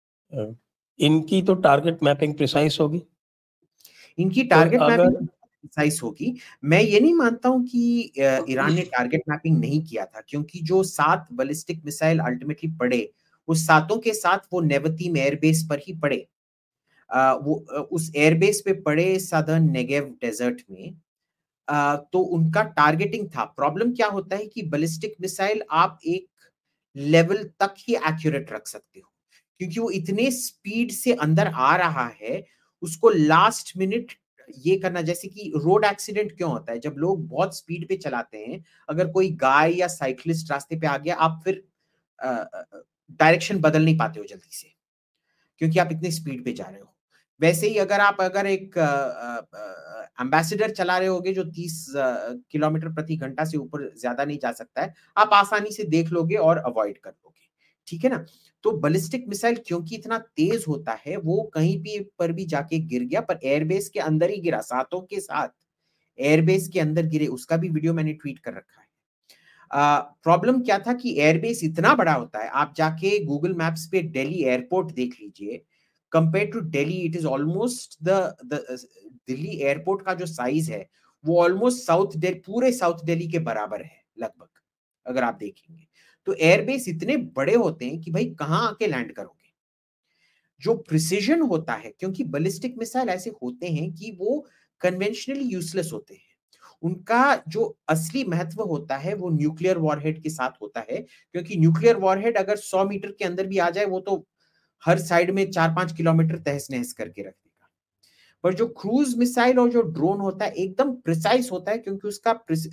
इनकी तो टारगेट मैपिंग प्रिसाइज होगी। इनकी तो टारगेट मैपिंग अगर प्रिसाइज होगी। मैं ये नहीं मानता हूं कि ईरान ने टारगेट मैपिंग नहीं किया था, क्योंकि जो सात बैलिस्टिक मिसाइल अल्टीमेटली पड़े, उस सातों के साथ वो नेवतीम एयरबेस पर ही पड़े। आ, वो उस एयरबेस पे पड़े सदर्न नेगेव डेजर्ट में। आ, तो उनका टारगेटिंग था। प्रॉब्लम क्या होता है कि बैलिस्टिक मिसाइल आप एक लेवल तक ही एक्यूरेट रख सकते हो, क्योंकि वो इतने स्पीड से अंदर आ रहा है। उसको लास्ट मिनट ये करना, जैसे कि रोड एक्सीडेंट क्यों होता है, जब लोग बहुत स्पीड पे चलाते हैं, अगर कोई गाय या साइकिलिस्ट रास्ते पे आ गया, आप फिर डायरेक्शन बदल नहीं पाते हो जल्दी से, क्योंकि आप इतने स्पीड पे जा रहे हो। वैसे ही अगर आप अगर एक एम्बेसडर चला रहे होगे जो तीस किलोमीटर प्रति घंटा से ऊपर ज्यादा नहीं जा सकता है, आप आसानी से देख लोगे और अवॉइड कर लोगे, ठीक है ना। तो बैलिस्टिक मिसाइल क्योंकि इतना तेज होता है, वो कहीं भी पर भी जाके गिर गया, पर एयरबेस के अंदर ही गिरा, सातों के साथ एयरबेस के अंदर गिरे। उसका भी वीडियो मैंने ट्वीट कर रखा है। प्रॉब्लम uh, क्या था कि एयरबेस इतना बड़ा होता है, आप जाके गूगल मैप्स पे दिल्ली एयरपोर्ट देख लीजिए। Compare to Delhi, it is almost the Delhi airport का जो साइज है वो ऑलमोस्ट साउथ दिल्ली, पूरे साउथ दिल्ली के बराबर है लगभग, अगर आप देखेंगे। तो एयरबेस इतने बड़े होते हैं कि भाई कहां आके लैंड करोगे। जो प्रिसीजन होता है, क्योंकि बैलिस्टिक मिसाइल ऐसे होते हैं कि वो कन्वेंशनली यूजलेस होते हैं, उनका जो असली महत्व होता है वो न्यूक्लियर वॉरहेड के साथ होता है। क्योंकि न्यूक्लियर वॉरहेड अगर सौ मीटर के अंदर भी आ जाए, वो तो हर साइड में चार पांच किलोमीटर तहस नहस करके रख देगा। पर जो क्रूज मिसाइल और जो ड्रोन होता है एकदम प्रिसाइज होता है, क्योंकि उसका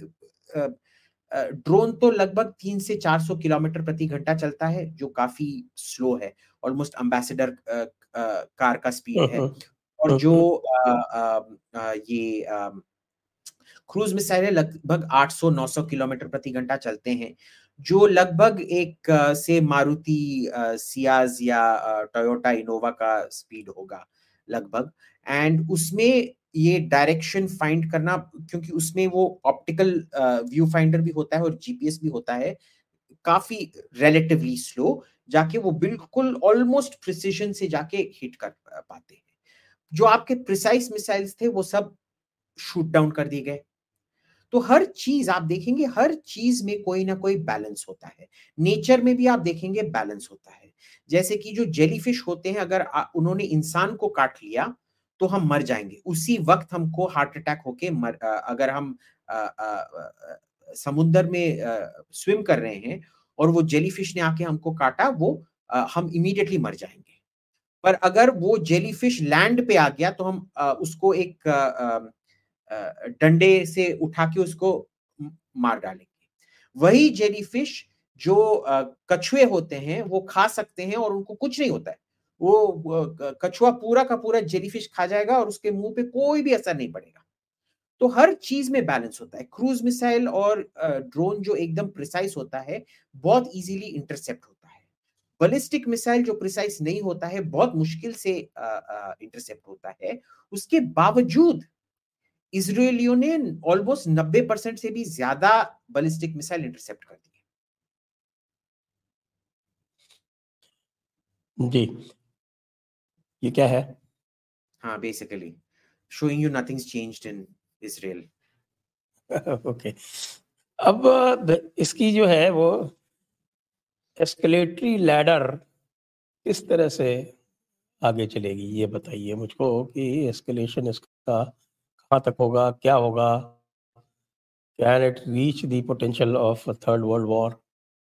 ड्रोन तो लगभग तीन से चार सौ किलोमीटर प्रति घंटा चलता है, जो काफी स्लो है, ऑलमोस्ट एम्बेसडर कार का स्पीड है। और जो आ, आ, आ, ये आ, क्रूज मिसाइल है, लगभग आठ सौ नौ सौ किलोमीटर प्रति घंटा चलते हैं, जो लगभग एक से मारुति सियाज या टोयोटा इनोवा का स्पीड होगा लगभग। एंड उसमें ये डायरेक्शन फाइंड करना, क्योंकि उसमें वो ऑप्टिकल व्यू फाइंडर भी होता है और जीपीएस भी होता है, काफी रिलेटिवली स्लो जाके वो बिल्कुल ऑलमोस्ट प्रिसिजन से जाके हिट कर पाते हैं। जो आपके प्रिसाइज मिसाइल्स थे वो सब शूट डाउन कर दिए गए। तो हर चीज आप देखेंगे, हर चीज में कोई ना कोई बैलेंस होता है। नेचर में भी आप देखेंगे बैलेंस होता है। जैसे कि जो जेलीफिश होते हैं, अगर उन्होंने इंसान को काट लिया तो हम मर जाएंगे, उसी वक्त हमको हार्ट अटैक होके मर, अगर हम आ, आ, आ, समुद्र में स्विम कर रहे हैं और वो जेलीफिश ने आके हमको काटा, वो आ, हम इमीडिएटली मर जाएंगे। पर अगर वो जेलीफिश लैंड पे आ गया तो हम आ, उसको एक आ, आ, डंडे से उठा के उसको मार डालेंगे। वही जेलीफिश जो कछुए होते हैं वो खा सकते हैं और उनको कुछ नहीं होता है, वो कछुआ पूरा का पूरा जेलीफिश खा जाएगा और उसके मुंह पे कोई भी असर नहीं पड़ेगा। तो हर चीज में बैलेंस होता है। क्रूज मिसाइल और ड्रोन जो एकदम प्रिसाइज होता है, बहुत इजीली इंटरसेप्ट होता है। बैलिस्टिक मिसाइल जो प्रिसाइज नहीं होता है, बहुत मुश्किल से इंटरसेप्ट होता है। उसके बावजूद इजरायलियों ने ऑलमोस्ट नब्बे परसेंट से भी ज्यादा बैलिस्टिक मिसाइल इंटरसेप्ट कर दिए। जी, ये क्या है? हाँ, basically showing you nothing's changed in Israel. Okay. अब इसकी जो है वो एस्केलेटरी लैडर किस तरह से आगे चलेगी, ये बताइए मुझको कि एस्केलेशन इसका कहाँ तक होगा, क्या होगा, can it reach the potential of a third world war?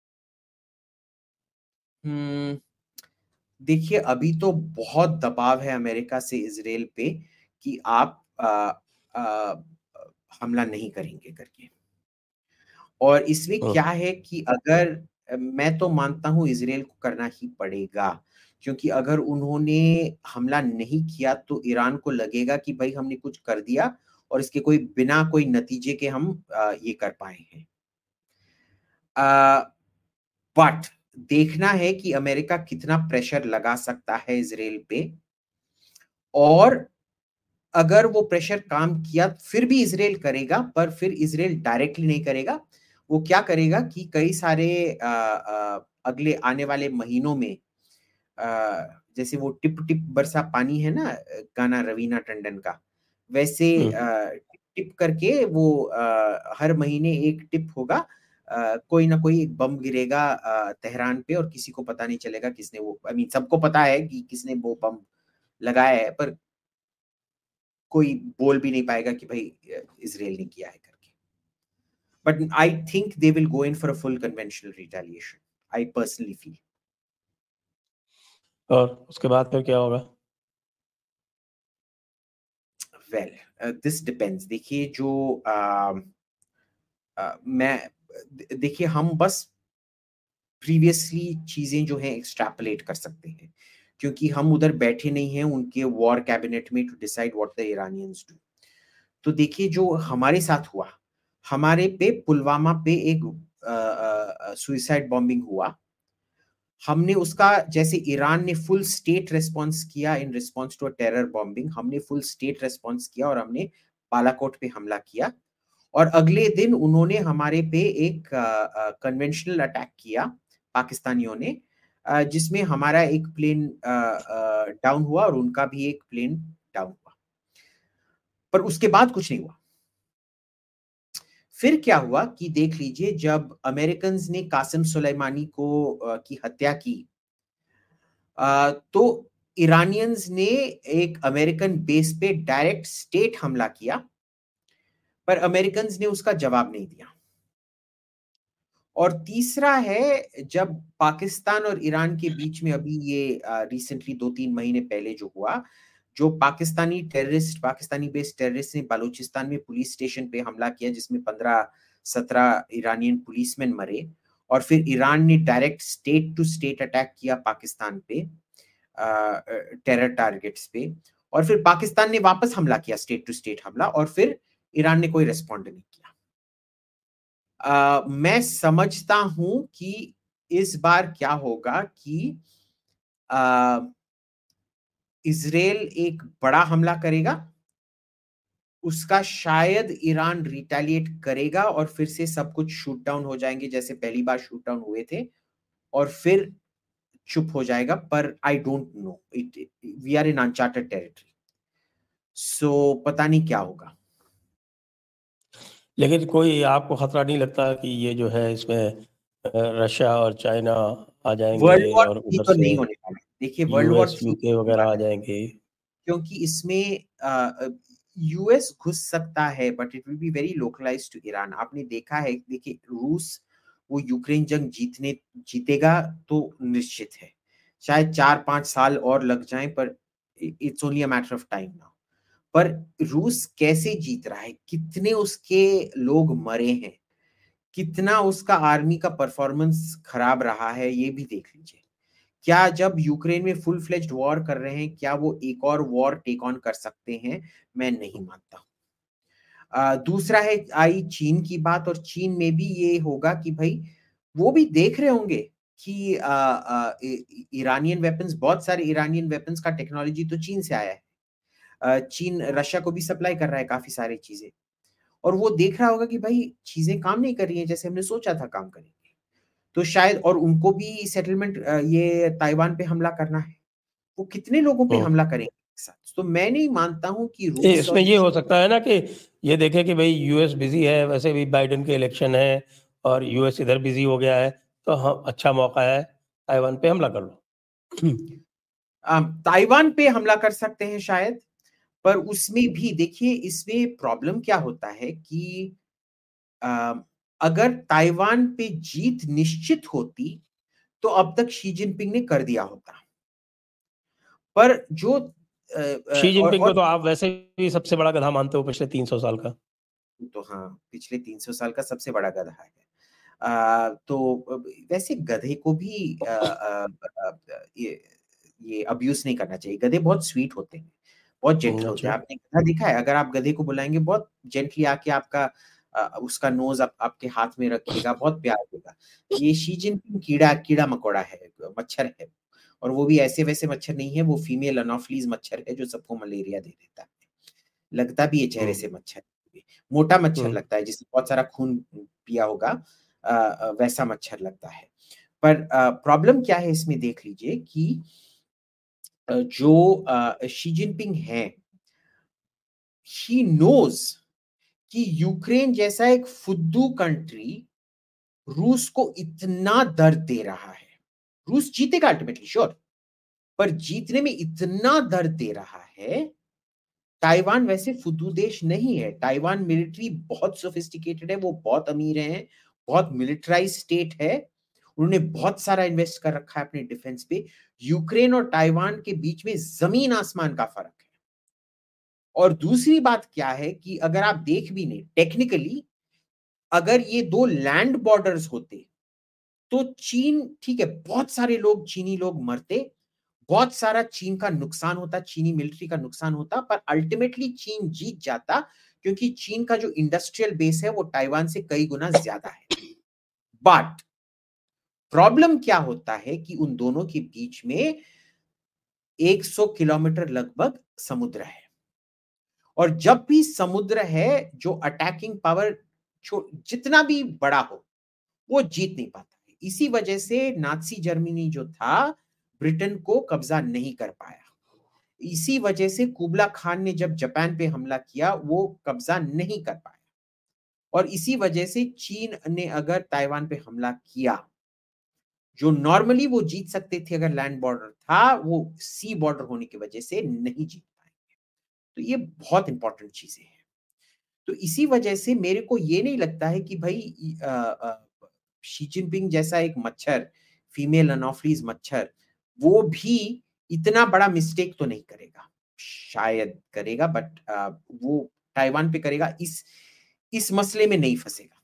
Hmm देखिए, अभी तो बहुत दबाव है अमेरिका से इजराइल पे कि आप आ, आ, हमला नहीं करेंगे करके। और इसमें क्या है कि अगर, मैं तो मानता हूं इजराइल को करना ही पड़ेगा, क्योंकि अगर उन्होंने हमला नहीं किया तो ईरान को लगेगा कि भाई हमने कुछ कर दिया और इसके कोई बिना कोई नतीजे के हम आ, ये कर पाए हैं। बट देखना है कि अमेरिका कितना प्रेशर लगा सकता है इजराइल पे। और अगर वो प्रेशर काम किया फिर भी इजराइल करेगा, पर फिर इजराइल डायरेक्टली नहीं करेगा। वो क्या करेगा कि कई सारे आ, आ, अगले आने वाले महीनों में आ, जैसे वो टिप टिप बरसा पानी है ना, गाना रवीना टंडन का, वैसे आ, टिप टिप करके वो आ, हर महीने एक टिप होगा, आ, कोई ना कोई एक बम गिरेगा आ, तेहरान पे, और किसी को पता नहीं चलेगा किसने वो, आई मीन सबको पता है कि किसने वो बम लगाया है, पर कोई बोल भी नहीं पाएगा कि भाई इजराइल ने किया है करके। But I think they will go in for a full conventional retaliation, I personally feel. और उसके बाद फिर क्या होगा? Well this depends. देखिए जो uh, uh, मैं देखिए हम बस प्रीवियसली चीजें जो है एक्सट्रैपोलेट कर सकते हैं, क्योंकि हम उधर बैठे नहीं हैं उनके वॉर कैबिनेट में to decide what the Iranians do. तो देखिए जो हमारे साथ हुआ, हमारे पे पुलवामा पे एक सुइसाइड बॉम्बिंग हुआ, हमने उसका, जैसे ईरान ने फुल स्टेट रेस्पॉन्स किया in response to a terror bombing, हमने फुल स्टेट रेस्पॉन्स किया और हमने बालाकोट पे हमला किया। और अगले दिन उन्होंने हमारे पे एक कन्वेंशनल अटैक किया पाकिस्तानियों ने, uh, जिसमें हमारा एक प्लेन डाउन हुआ और उनका भी एक प्लेन डाउन हुआ, पर उसके बाद कुछ नहीं हुआ। फिर क्या हुआ कि देख लीजिए, जब अमेरिकन ने कासिम सुलेमानी को uh, की हत्या की, uh, तो ईरानियंस ने एक अमेरिकन बेस पे डायरेक्ट स्टेट हमला किया, पर अमेरिकन ने उसका जवाब नहीं दिया। और तीसरा है, जब पाकिस्तान और ईरान के बीच में अभी ये रिसेंटली दो तीन महीने पहले जो हुआ, जो Pakistani terrorist, Pakistani based terrorist ने बलूचिस्तान में पुलिस स्टेशन पे हमला किया, जिसमें पंद्रह सत्रह ईरानियन पुलिसमैन मरे, और फिर ईरान ने direct state to state attack किया पाकिस्तान पे, टेरर टारगेट्स पे, और फिर पाकिस्तान ने वापस हमला किया, स्टेट टू स्टेट हमला, और फिर ईरान ने कोई रेस्पॉन्ड नहीं किया। Uh, मैं समझता हूं कि इस बार क्या होगा कि इजराइल एक बड़ा हमला करेगा, उसका शायद ईरान रिटेलिएट करेगा और फिर से सब कुछ शूट डाउन हो जाएंगे जैसे पहली बार शूट डाउन हुए थे, और फिर चुप हो जाएगा। पर I don't know, it we are in uncharted territory, so पता नहीं क्या होगा। लेकिन कोई आपको खतरा नहीं लगता कि ये जो है इसमें रशिया और चाइना आ जाएंगे वर्ल्ड वॉर और थ्री उधर तो से नहीं होने वाला, देखिए world war US three UK वगैरह आ जाएंगे? क्योंकि इसमें यूएस घुस सकता है, but it will be very localised to Iran. आपने देखा है, देखिए रूस वो यूक्रेन जंग जीतने जीतेगा तो निश्चित है, शायद चार पांच साल और लग जाएं, पर it's only a matter of time now. पर रूस कैसे जीत रहा है, कितने उसके लोग मरे हैं, कितना उसका आर्मी का परफॉर्मेंस खराब रहा है, ये भी देख लीजिए। क्या जब यूक्रेन में फुल फ्लेज्ड वॉर कर रहे हैं, क्या वो एक और वॉर टेक ऑन कर सकते हैं? मैं नहीं मानता। आ, दूसरा है आई चीन की बात, और चीन में भी ये होगा कि भाई वो भी देख रहे होंगे कि आ, आ, ईरानियन वेपन्स, बहुत सारे ईरानियन वेपन्स का टेक्नोलॉजी तो चीन से आया है। आ, चीन रशिया को भी सप्लाई कर रहा है काफी सारी चीजें, और वो देख रहा होगा कि भाई चीजें काम नहीं कर रही हैं जैसे हमने सोचा था काम करेंगे, तो शायद, और उनको भी सेटलमेंट, ये ताइवान पे हमला करना है, वो कितने लोगों पे हमला करेंगे एक साथ? तो मैं नहीं मानता हूं कि रूस इसमें और ये हो सकता है ना कि ये देखे कि भाई यूएस बिजी है, वैसे भी बाइडेन के इलेक्शन है और यूएस इधर बिजी हो गया है, तो हम अच्छा मौका है, ताइवान पे हमला कर लो। ताइवान पे हमला कर सकते हैं शायद, पर उसमें भी देखिए इसमें प्रॉब्लम क्या होता है कि आ, अगर ताइवान पे जीत निश्चित होती तो अब तक शी जिनपिंग ने कर दिया होता, पर जो शी और, जिनपिंग को और तो आप वैसे भी सबसे बड़ा गधा मानते हो पिछले तीन सौ साल का। तो हाँ, पिछले तीन सौ साल का सबसे बड़ा गधा है। आ, तो वैसे गधे को भी आ, आ, आ, ये ये अब्यूज नहीं करना चाहिए। गधे बहुत स्वीट होते हैं, बहुत जेंटल होते हैं। अच्छा। आपने गधा देखा है? अगर आप गधे को बुलाएंगे, बहुत जेंटली आके आपका आ, उसका नोज आप, आपके हाथ में रखेगा, बहुत प्यार देगा। ये शी जिनपिंग कीड़ा कीड़ा मकोड़ा है, मच्छर है, और वो भी ऐसे वैसे मच्छर नहीं है, वो फीमेल अनोफिलीज मच्छर है जो सबको मलेरिया दे देता है। लगता भी ये चेहरे से मच्छर, मोटा मच्छर लगता है, जिसने बहुत सारा खून पिया होगा, आ, आ, वैसा मच्छर लगता है। पर प्रॉब्लम क्या है इसमें देख लीजिए कि जो शी जिनपिंग है, ही नोज कि यूक्रेन जैसा एक फुद्दू कंट्री रूस को इतना दर्द दे रहा है। रूस जीतेगा अल्टीमेटली श्योर, पर जीतने में इतना दर्द दे रहा है। ताइवान वैसे फुद्दू देश नहीं है, ताइवान मिलिट्री बहुत सोफिस्टिकेटेड है, वो बहुत अमीर हैं, बहुत मिलिटराइज स्टेट है, उन्होंने बहुत सारा इन्वेस्ट कर रखा है अपने डिफेंस पे। यूक्रेन और ताइवान के बीच में जमीन आसमान का फर्क है। और दूसरी बात क्या है कि अगर आप देख भी नहीं टेक्निकली, अगर ये दो लैंड बॉर्डर्स होते तो चीन, ठीक है, बहुत सारे लोग चीनी लोग मरते, बहुत सारा चीन का नुकसान होता, चीनी मिलिट्री का नुकसान होता, पर अल्टीमेटली चीन जीत जाता, क्योंकि चीन का जो इंडस्ट्रियल बेस है वो ताइवान से कई गुना ज्यादा है। बट प्रॉब्लम क्या होता है कि उन दोनों के बीच में सौ किलोमीटर लगभग समुद्र है, और जब भी समुद्र है, जो अटैकिंग पावर जितना भी बड़ा हो वो जीत नहीं पाता है। इसी वजह से नाजी जर्मनी जो था ब्रिटेन को कब्जा नहीं कर पाया। इसी वजह से कुबला खान ने जब जापान पे हमला किया वो कब्जा नहीं कर पाया, और इसी वजह से चीन ने अगर ताइवान पे हमला किया, जो नॉर्मली वो जीत सकते थे अगर लैंड बॉर्डर था, वो सी बॉर्डर होने की वजह से नहीं जीत पाएंगे। तो ये बहुत इंपॉर्टेंट चीजें हैं। तो इसी वजह से मेरे को ये नहीं लगता है कि भाई आ, आ, शी जिनपिंग जैसा एक मच्छर, फीमेल अनोफिलीज मच्छर, वो भी इतना बड़ा मिस्टेक तो नहीं करेगा। शायद करेगा, बट वो ताइवान पे करेगा, इस इस मसले में नहीं फंसेगा।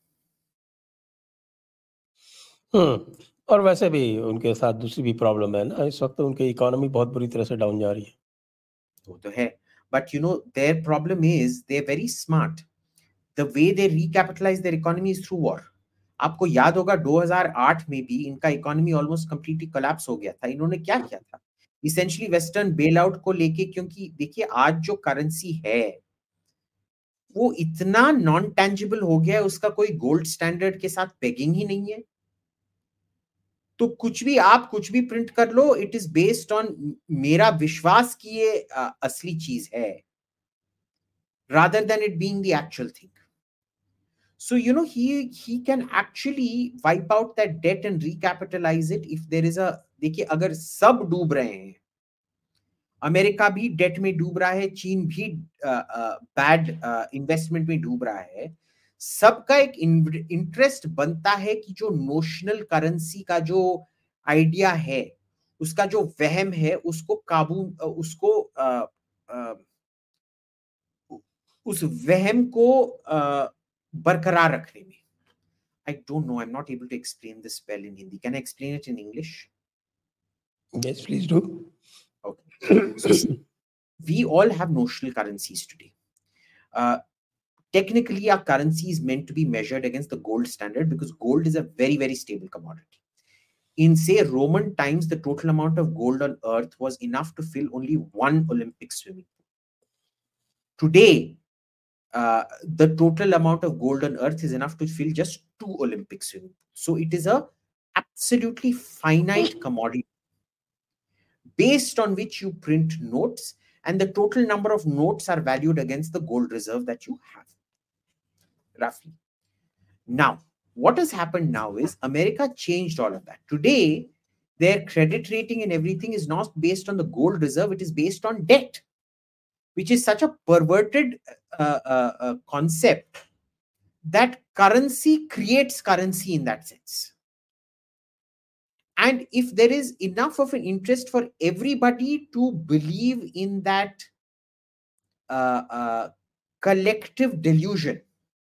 हम्म और वैसे भी उनके साथ दूसरी भी प्रॉब्लम है ना, इस वक्त उनकी इकोनॉमी बहुत बुरी तरह से डाउन जा रही है। वो तो है, but you know their problem is they are very smart. The way they recapitalise their economy is through war. आपको याद होगा दो हज़ार आठ में भी इनका इकोनॉमी ऑलमोस्ट कंप्लीटली कोलैप्स हो गया था। इन्होंने क्या किया था, इसेंशियली वेस्टर्न बेल आउट को लेके, क्योंकि देखिए आज जो करेंसी है वो इतना नॉन टेंजिबल हो गया है, उसका कोई गोल्ड स्टैंडर्ड के साथ पेगिंग ही नहीं है। तो कुछ भी आप कुछ भी प्रिंट कर लो, इट इज बेस्ड ऑन मेरा विश्वास कि ये असली चीज है, rather than it being the actual thing. So, you know, he he can actually wipe out that debt and recapitalize it if there is a, देखिए अगर सब डूब रहे हैं, अमेरिका भी डेट में डूब रहा है, चीन भी बैड इन्वेस्टमेंट में डूब रहा है, सबका एक इंटरेस्ट बनता है कि जो नोशनल करेंसी का जो आइडिया है, उसका जो वहम है, उसको काबू, उसको uh, uh, उस वहम को uh, बरकरार रखने में। I don't know, I'm not able to explain this well in Hindi. Can I explain it in English? Yes, please do. Okay. So we all have notional currencies today. Uh, technically, our currency is meant to be measured against the gold standard because gold is a very, very stable commodity. In, say, Roman times, the total amount of gold on earth was enough to fill only one Olympic swimming pool. Today, uh, the total amount of gold on earth is enough to fill just two Olympic swimming pools. So it is a absolutely finite commodity based on which you print notes, and the total number of notes are valued against the gold reserve that you have, roughly. Now, what has happened now is America changed all of that. Today, their credit rating and everything is not based on the gold reserve, it is based on debt, which is such a perverted uh, uh, uh, concept that currency creates currency in that sense. And if there is enough of an interest for everybody to believe in that uh, uh, collective delusion,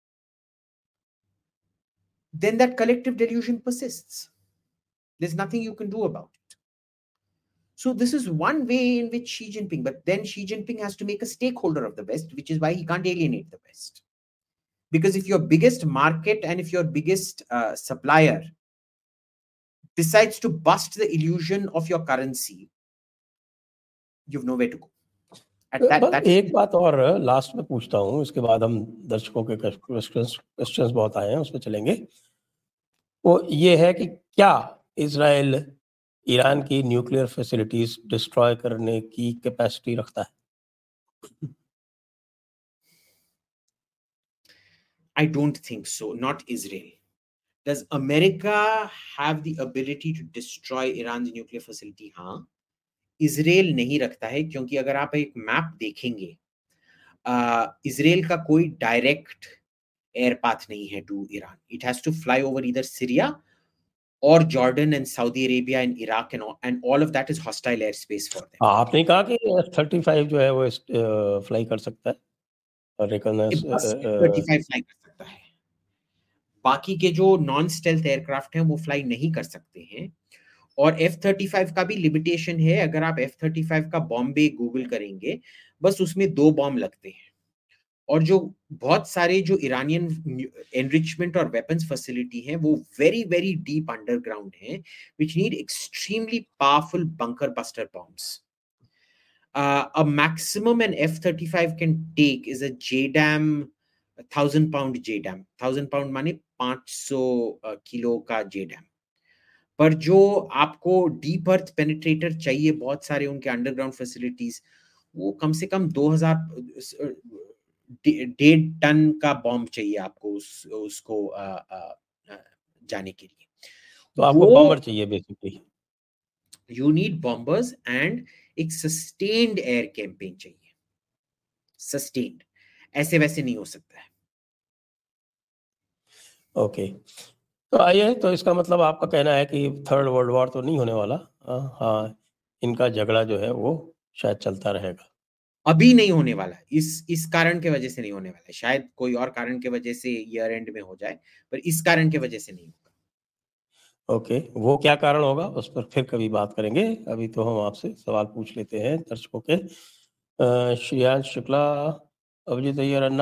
then that collective delusion persists. There's nothing you can do about it. So this is one way in which Xi Jinping, but then Xi Jinping has to make a stakeholder of the West, which is why he can't alienate the West. Because if your biggest market and if your biggest uh, supplier decides to bust the illusion of your currency, you've nowhere to go. At that, बस that's एक बात और last में पूछता हूँ, इसके बाद हम दर्शकों के क्वेश्चंस क्वेश्चंस बहुत आए हैं, उस पर चलेंगे। वो ये है कि क्या इजराइल ईरान की न्यूक्लियर फैसिलिटीज डिस्ट्रॉय करने की कैपेसिटी रखता है? I don't think so. Not Israel. Does America have the ability to destroy Iran's nuclear facility? हाँ, इजराइल नहीं रखता है, क्योंकि अगर आप एक मैप देखेंगे, इजराइल का कोई डायरेक्ट एयर पाथ नहीं है to Iran. It has to fly over either Syria or Jordan and Saudi Arabia and Iraq and all, and all of that is hostile airspace for them. आपने कहा कि F thirty five जो है वो fly कर सकता है और एफ थर्टी फाइव फ्लाई कर सकता है. बाकी के जो नॉन स्टेल्थ एयरक्राफ्ट हैं वो फ्लाई नहीं कर सकते हैं. और एफ थर्टी फाइव का भी लिमिटेशन है. अगर आप एफ थर्टी फाइव का बॉम्बे गूगल करेंगे, बस उसमें दो बॉम्ब लगते हैं. और जो बहुत सारे जो ईरानियन एनरिचमेंट और वेपन्स फैसिलिटी हैं वो वेरी वेरी डीप अंडरग्राउंड हैं, which need extremely powerful bunker buster bombs. A maximum an F thirty five can take is a JDAM thousand pound JDAM. Thousand pound माने पाँच सौ kilo का जेडैम. पर जो आपको डीप अर्थ पेनिट्रेटर चाहिए, बहुत सारे उनके अंडरग्राउंड फैसिलिटीज, वो कम से कम दो हज़ार डेढ़ टन का बॉम्ब चाहिए आपको उस, उसको आ, आ, आ, जाने के लिए. तो आपको बॉम्बर चाहिए basically. You need bombers and एक सस्टेन्ड एयर कैंपेन चाहिए. सस्टेन्ड, ऐसे वैसे नहीं हो सकता है. Okay okay. तो आइए, तो इसका मतलब आपका कहना है कि थर्ड वर्ल्ड वॉर तो नहीं होने वाला. हाँ, इनका झगड़ा जो है वो शायद चलता रहेगा. अभी नहीं होने वाला. इस इस कारण के वजह से नहीं होने वाला. शायद कोई और कारण के वजह से ईयर एंड में हो जाए, पर इस कारण के वजह से नहीं होगा. Okay okay. वो क्या कारण होगा उस पर फिर कभी बात करेंगे. अभी तो हम आपसे सवाल पूछ लेते हैं दर्शकों के. श्रेयांश शुक्ला, अभिजीत अय्यर, अन्ना